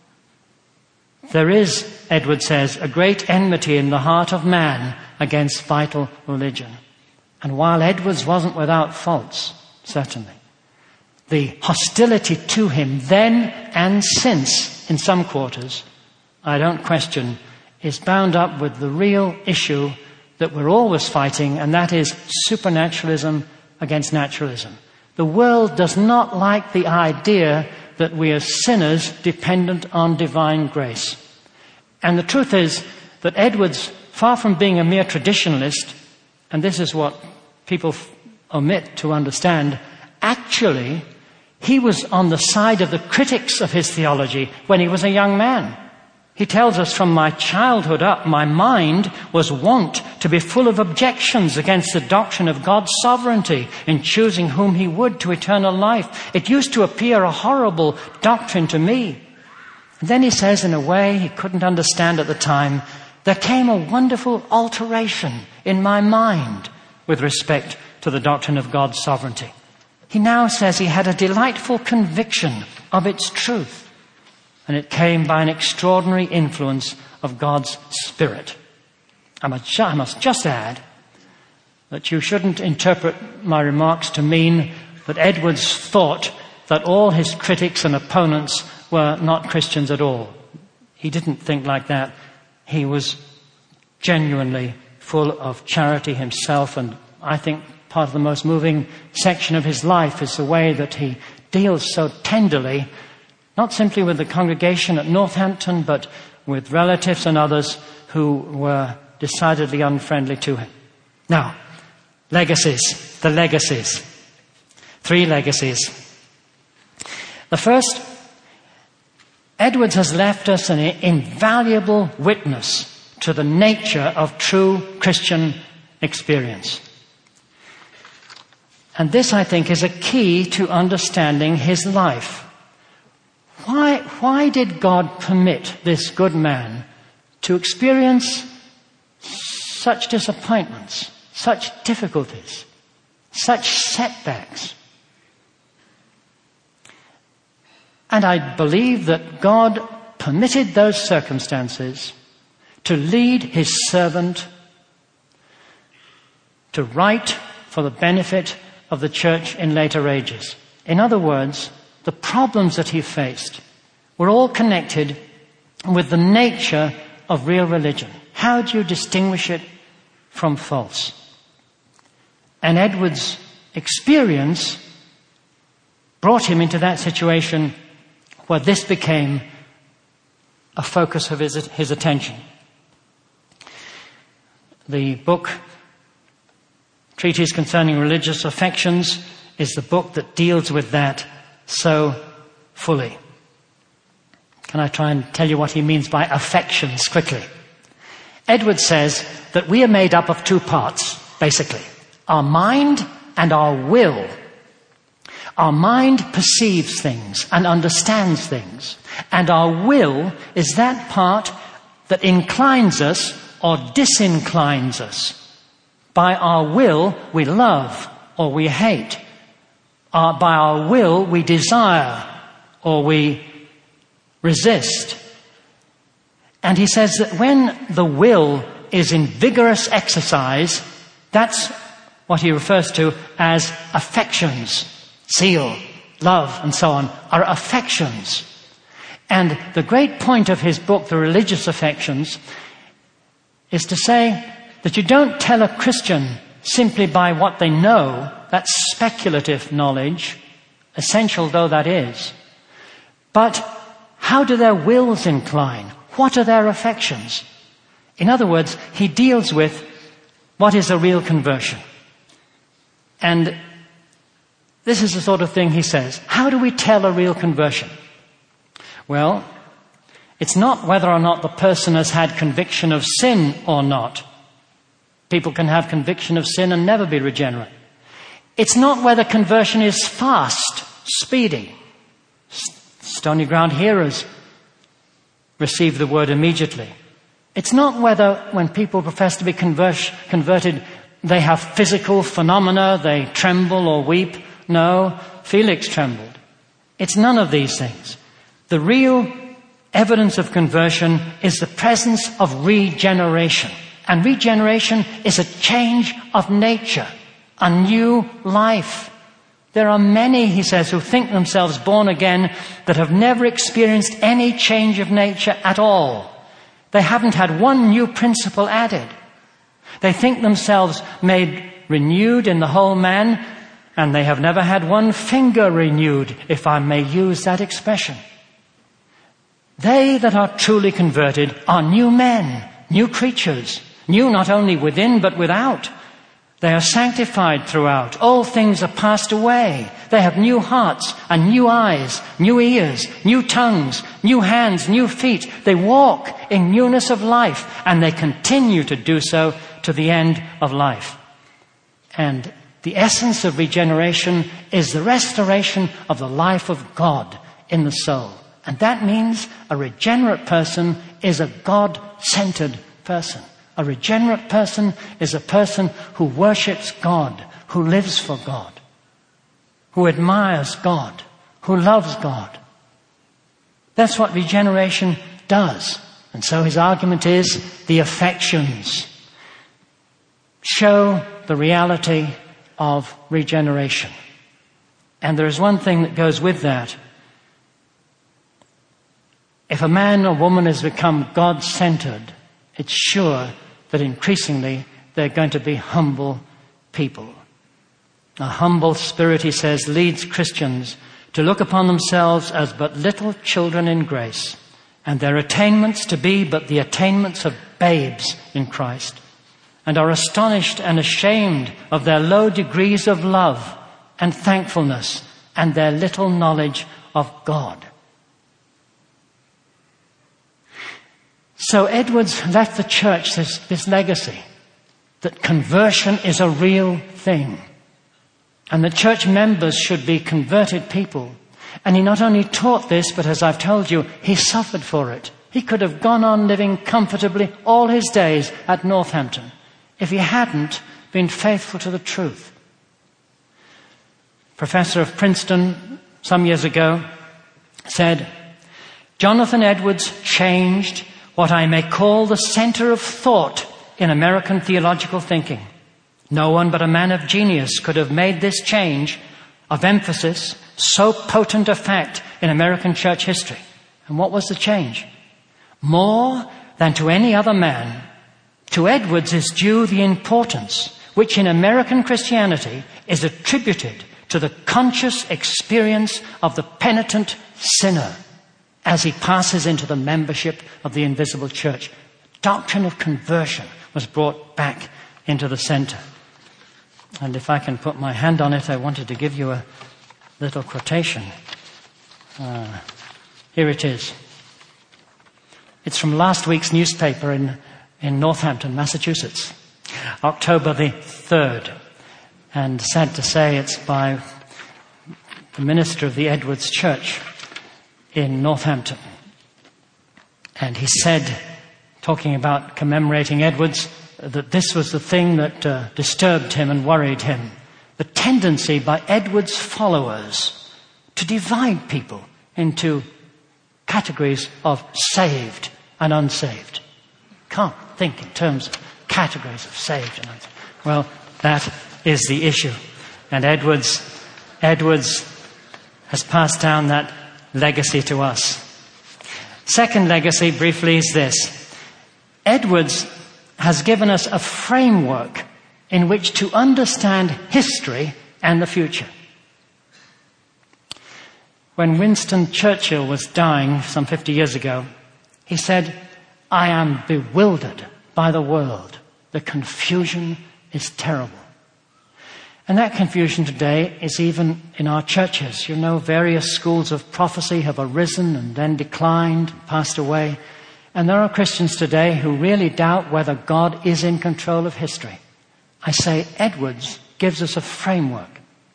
Speaker 1: There is, Edward says, a great enmity in the heart of man against vital religion. And while Edwards wasn't without faults, certainly, the hostility to him then and since, in some quarters, I don't question, is bound up with the real issue that we're always fighting, and that is supernaturalism against naturalism. The world does not like the idea that we are sinners dependent on divine grace. And the truth is that Edwards, far from being a mere traditionalist, and this is what people f- omit to understand, actually, he was on the side of the critics of his theology when he was a young man. He tells us, from my childhood up, my mind was wont to be full of objections against the doctrine of God's sovereignty in choosing whom he would to eternal life. It used to appear a horrible doctrine to me. And then he says, in a way he couldn't understand at the time, there came a wonderful alteration in my mind with respect to the doctrine of God's sovereignty. He now says he had a delightful conviction of its truth. And it came by an extraordinary influence of God's Spirit. I must, ju- I must just add that you shouldn't interpret my remarks to mean that Edwards thought that all his critics and opponents were not Christians at all. He didn't think like that. He was genuinely full of charity himself, and I think part of the most moving section of his life is the way that he deals so tenderly, not simply with the congregation at Northampton, but with relatives and others who were decidedly unfriendly to him. Now, legacies, the legacies. Three legacies. The first, Edwards has left us an invaluable witness to the nature of true Christian experience. And this, I think, is a key to understanding his life. Why, why did God permit this good man to experience such disappointments, such difficulties, such setbacks? And I believe that God permitted those circumstances to lead his servant to write for the benefit of the church in later ages. In other words, the problems that he faced were all connected with the nature of real religion. How do you distinguish it from false? And Edwards' experience brought him into that situation where this became a focus of his, his attention. The book, Treatise Concerning Religious Affections, is the book that deals with that so fully. Can I try and tell you what he means by affections quickly? Edwards says that we are made up of two parts, basically, Our mind and our will. Our mind perceives things and understands things. And our will is that part that inclines us or disinclines us. By our will, we love or we hate. Uh, by our will, we desire or we resist. And he says that when the will is in vigorous exercise, that's what he refers to as affections. Zeal, love, and so on are affections. And the great point of his book, The Religious Affections, is to say that you don't tell a Christian simply by what they know. That's speculative knowledge, essential though that is. But how do their wills incline? What are their affections? In other words, he deals with what is a real conversion. And this is the sort of thing he says. How do we tell a real conversion? Well, it's not whether or not the person has had conviction of sin or not. People can have conviction of sin and never be regenerate. It's not whether conversion is fast, speedy. Stony Ground hearers receive the word immediately. It's not whether when people profess to be conver- converted, they have physical phenomena, they tremble or weep. No, Felix trembled. It's none of these things. The real evidence of conversion is the presence of regeneration. And regeneration is a change of nature, a new life. There are many, he says, who think themselves born again that have never experienced any change of nature at all. They haven't had one new principle added. They think themselves made renewed in the whole man, and they have never had one finger renewed, if I may use that expression. They that are truly converted are new men, new creatures, new not only within but without. They are sanctified throughout. All things are passed away. They have new hearts and new eyes, new ears, new tongues, new hands, new feet. They walk in newness of life, and they continue to do so to the end of life. And the essence of regeneration is the restoration of the life of God in the soul. And that means a regenerate person is a God-centered person. A regenerate person is a person who worships God, who lives for God, who admires God, who loves God. That's what regeneration does. And so his argument is the affections show the reality of regeneration. And there is one thing that goes with that. If a man or woman has become God-centered, it's sure that increasingly they're going to be humble people. A humble spirit, he says, leads Christians to look upon themselves as but little children in grace, and their attainments to be but the attainments of babes in Christ, and are astonished and ashamed of their low degrees of love and thankfulness and their little knowledge of God. So Edwards left the church this, this legacy, that conversion is a real thing. And the church members should be converted people. And he not only taught this, but as I've told you, he suffered for it. He could have gone on living comfortably all his days at Northampton if he hadn't been faithful to the truth. Professor of Princeton, some years ago, said, Jonathan Edwards changed what I may call the center of thought in American theological thinking. No one but a man of genius could have made this change of emphasis so potent a fact in American church history. And what was the change? More than to any other man, to Edwards is due the importance which in American Christianity is attributed to the conscious experience of the penitent sinner as he passes into the membership of the invisible church. The doctrine of conversion was brought back into the center. And if I can put my hand on it, I wanted to give you a little quotation. Uh, here it is. It's from last week's newspaper in, in Northampton, Massachusetts, October the third. And sad to say, it's by the minister of the Edwards Church in Northampton. And he said, talking about commemorating Edwards, that this was the thing that uh, disturbed him and worried him. The tendency by Edwards' followers to divide people into categories of saved and unsaved. Can't think in terms of categories of saved and unsaved. Well, that is the issue. And Edwards, Edwards has passed down that legacy to us. Second legacy, briefly, is this. Edwards has given us a framework in which to understand history and the future. When Winston Churchill was dying some fifty years ago, he said, "I am bewildered by the world. The confusion is terrible." And that confusion today is even in our churches. You know, various schools of prophecy have arisen and then declined, passed away. And there are Christians today who really doubt whether God is in control of history. I say Edwards gives us a framework.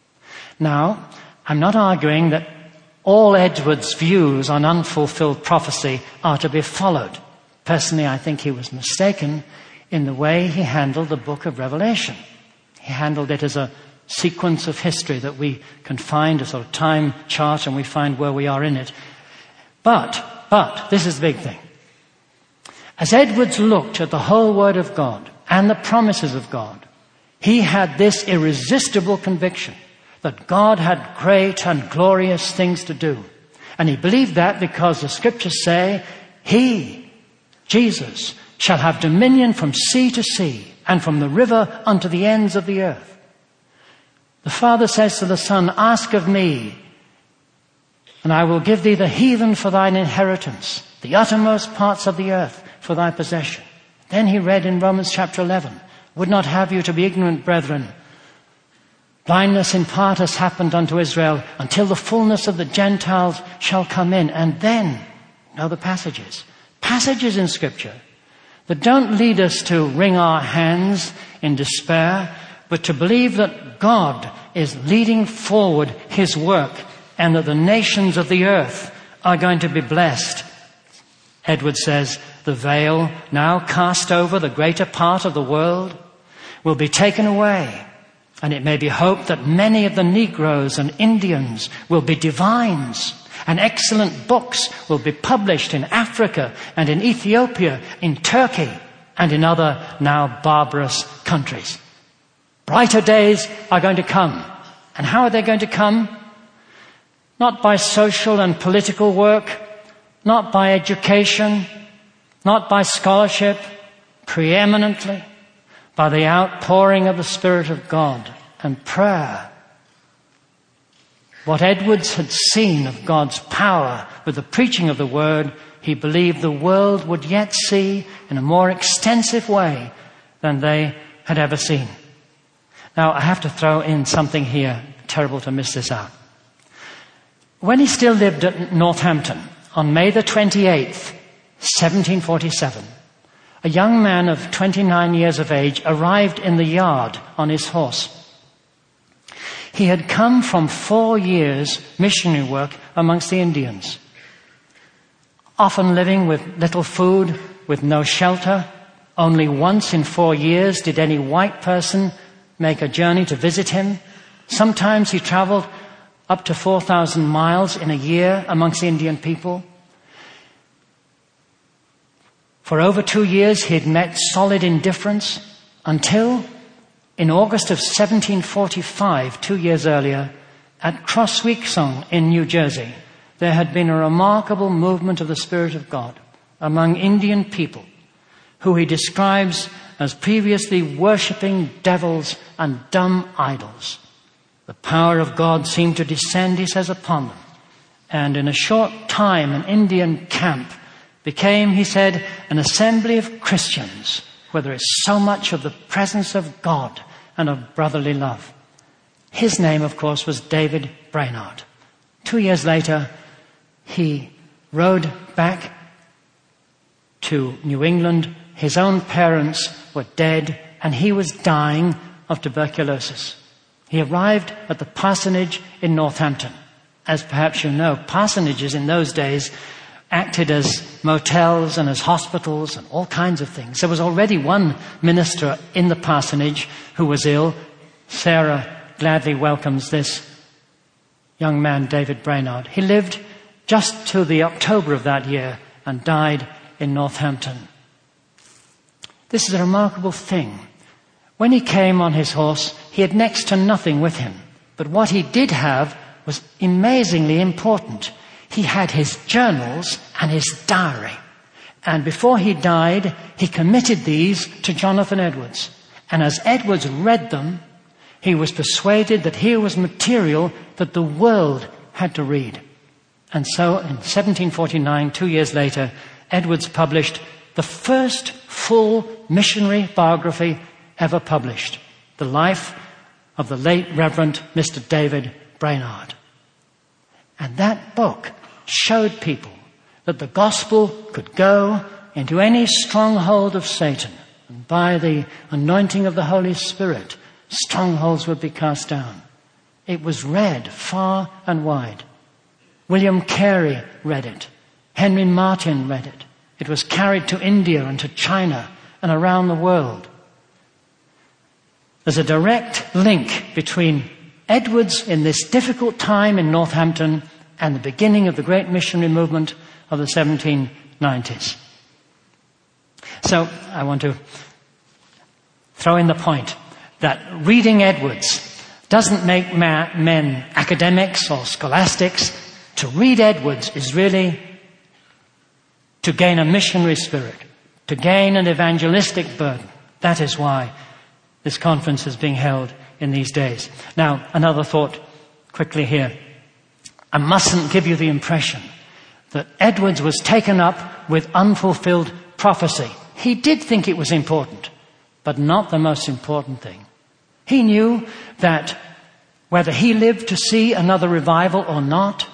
Speaker 1: Now, I'm not arguing that all Edwards' views on unfulfilled prophecy are to be followed. Personally, I think he was mistaken in the way he handled the book of Revelation. He handled it as a sequence of history that we can find, a sort of time chart, and we find where we are in it. But, but, this is the big thing. As Edwards looked at the whole Word of God and the promises of God, he had this irresistible conviction that God had great and glorious things to do. And he believed that because the scriptures say, He, Jesus, shall have dominion from sea to sea and from the river unto the ends of the earth. The Father says to the Son, "Ask of me, and I will give thee the heathen for thine inheritance, the uttermost parts of the earth for thy possession." Then he read in Romans chapter eleven, "Would not have you to be ignorant, brethren. Blindness in part has happened unto Israel until the fullness of the Gentiles shall come in." And then, know the passages. Passages in Scripture that don't lead us to wring our hands in despair, but to believe that God is leading forward His work and that the nations of the earth are going to be blessed. Edward says, the veil now cast over the greater part of the world will be taken away. And it may be hoped that many of the Negroes and Indians will be divines, and excellent books will be published in Africa and in Ethiopia, in Turkey, and in other now barbarous countries. Brighter days are going to come. And how are they going to come? Not by social and political work, not by education, not by scholarship, preeminently by the outpouring of the Spirit of God and prayer. What Edwards had seen of God's power with the preaching of the Word, he believed the world would yet see in a more extensive way than they had ever seen. Now, I have to throw in something here. Terrible to miss this out. When he still lived at Northampton, on May the twenty-eighth, seventeen forty-seven, a young man of twenty-nine years of age arrived in the yard on his horse. He had come from four years' missionary work amongst the Indians, often living with little food, with no shelter. Only once in four years did any white person make a journey to visit him. Sometimes he traveled up to four thousand miles in a year amongst the Indian people. For over two years he had met solid indifference until in August of seventeen forty-five, two years earlier, at Crossweaksong in New Jersey, there had been a remarkable movement of the Spirit of God among Indian people who he describes as previously worshipping devils and dumb idols. The power of God seemed to descend, he says, upon them. And in a short time, an Indian camp became, he said, an assembly of Christians where there is so much of the presence of God and of brotherly love. His name, of course, was David Brainerd. Two years later, he rode back to New England. His own parents were dead, and he was dying of tuberculosis. He arrived at the parsonage in Northampton. As perhaps you know, parsonages in those days acted as motels and as hospitals and all kinds of things. There was already one minister in the parsonage who was ill. Sarah gladly welcomes this young man, David Brainerd. He lived just till the October of that year and died in Northampton. This is a remarkable thing. When he came on his horse, he had next to nothing with him. But what he did have was amazingly important. He had his journals and his diary. And before he died, he committed these to Jonathan Edwards. And as Edwards read them, he was persuaded that here was material that the world had to read. And so in seventeen forty-nine, two years later, Edwards published the first full missionary biography ever published, the life of the late Reverend Mister David Brainerd. And that book showed people that the gospel could go into any stronghold of Satan, and by the anointing of the Holy Spirit, strongholds would be cast down. It was read far and wide. William Carey read it. Henry Martyn read it. It was carried to India and to China and around the world. There's a direct link between Edwards in this difficult time in Northampton and the beginning of the great missionary movement of the seventeen nineties. So I want to throw in the point that reading Edwards doesn't make ma- men academics or scholastics. To read Edwards is really to gain a missionary spirit, to gain an evangelistic burden. That is why this conference is being held in these days. Now, another thought quickly here. I mustn't give you the impression that Edwards was taken up with unfulfilled prophecy. He did think it was important, but not the most important thing. He knew that whether he lived to see another revival or not,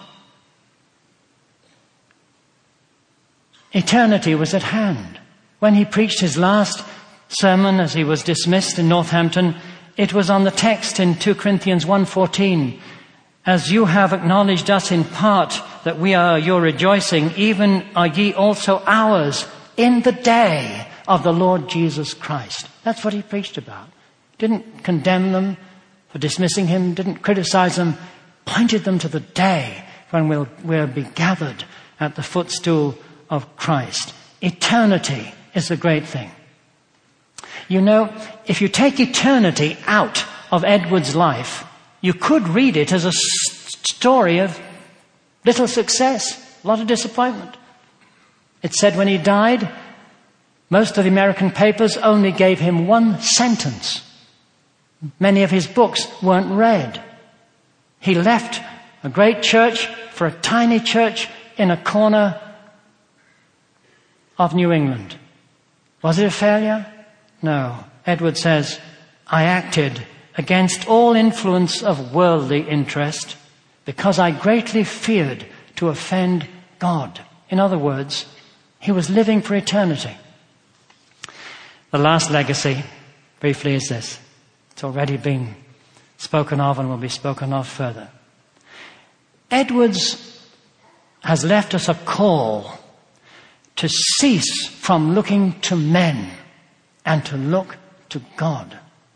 Speaker 1: eternity was at hand. When he preached his last sermon as he was dismissed in Northampton, it was on the text in Second Corinthians one fourteen, as you have acknowledged us in part that we are your rejoicing, even are ye also ours in the day of the Lord Jesus Christ. That's what he preached about. Didn't condemn them for dismissing him, didn't criticize them, pointed them to the day when we'll, we'll be gathered at the footstool of Christ. Eternity is the great thing. You know, if you take eternity out of Edwards' life, you could read it as a story of little success, a lot of disappointment. It said when he died, most of the American papers only gave him one sentence. Many of his books weren't read. He left a great church for a tiny church in a corner of New England. Was it a failure? No. Edward says, I acted against all influence of worldly interest because I greatly feared to offend God. In other words, he was living for eternity. The last legacy, briefly, is this. It's already been spoken of and will be spoken of further. Edwards has left us a call to cease from looking to men and to look to God.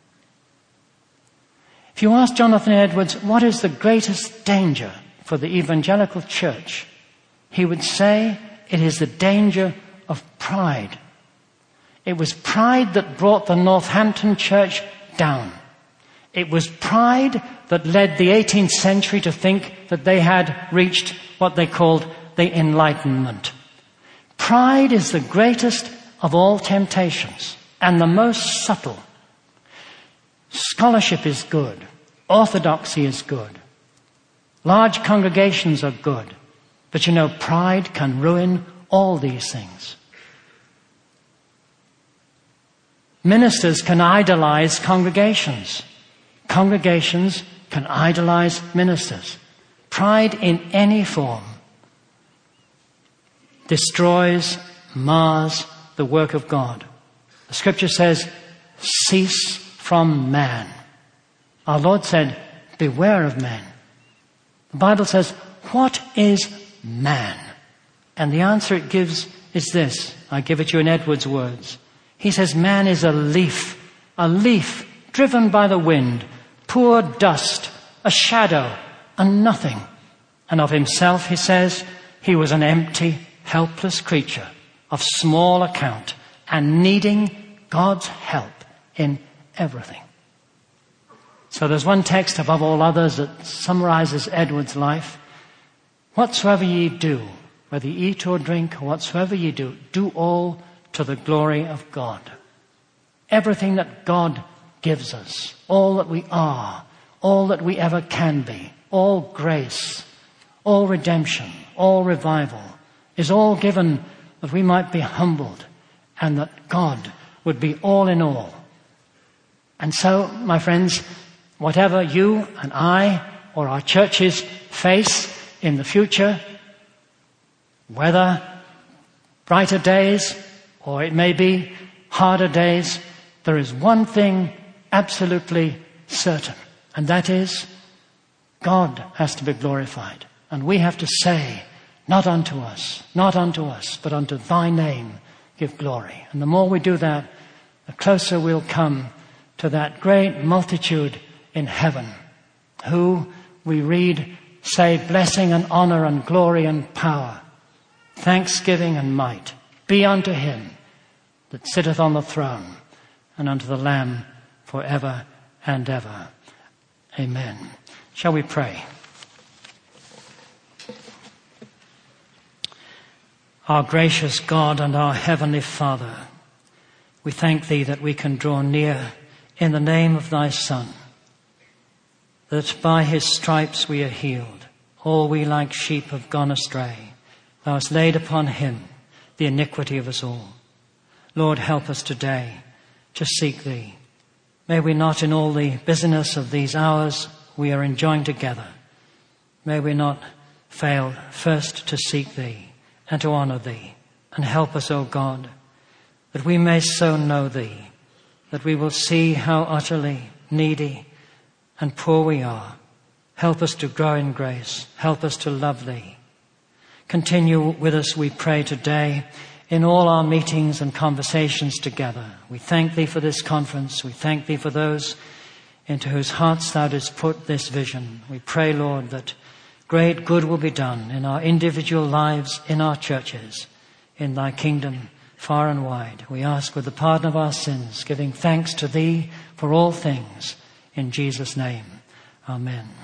Speaker 1: If you ask Jonathan Edwards, what is the greatest danger for the evangelical church? He would say it is the danger of pride. It was pride that brought the Northampton church down. It was pride that led the eighteenth century to think that they had reached what they called the Enlightenment. Pride is the greatest of all temptations and the most subtle. Scholarship is good. Orthodoxy is good. Large congregations are good. But you know, pride can ruin all these things. Ministers can idolize congregations. Congregations can idolize ministers. Pride in any form destroys, mars the work of God. The scripture says, cease from man. Our Lord said, beware of men. The Bible says, what is man? And the answer it gives is this. I give it you in Edwards' words. He says, man is a leaf, a leaf driven by the wind, poor dust, a shadow, and nothing. And of himself, he says, he was an empty, helpless creature of small account and needing God's help in everything. So there's one text above all others that summarizes Edward's life. Whatsoever ye do, whether ye eat or drink, or whatsoever ye do, do all to the glory of God. Everything that God gives us, all that we are, all that we ever can be, all grace, all redemption, all revival, is all given that we might be humbled and that God would be all in all. And so, my friends, whatever you and I or our churches face in the future, whether brighter days or it may be harder days, there is one thing absolutely certain, and that is God has to be glorified. And we have to say, not unto us, not unto us, but unto thy name give glory. And the more we do that, the closer we'll come to that great multitude in heaven, who we read say blessing and honor and glory and power, thanksgiving and might be unto him that sitteth on the throne and unto the Lamb forever and ever. Amen. Shall we pray? Our gracious God and our heavenly Father, we thank thee that we can draw near in the name of thy Son, that by his stripes we are healed. All we like sheep have gone astray. Thou hast laid upon him the iniquity of us all. Lord, help us today to seek thee. May we not in all the busyness of these hours we are enjoying together, may we not fail first to seek thee and to honor thee. And help us, O God, that we may so know thee, that we will see how utterly needy and poor we are. Help us to grow in grace. Help us to love thee. Continue with us, we pray today, in all our meetings and conversations together. We thank thee for this conference. We thank thee for those into whose hearts thou didst put this vision. We pray, Lord, that great good will be done in our individual lives, in our churches, in thy kingdom far and wide. We ask with the pardon of our sins, giving thanks to thee for all things. In Jesus' name, amen.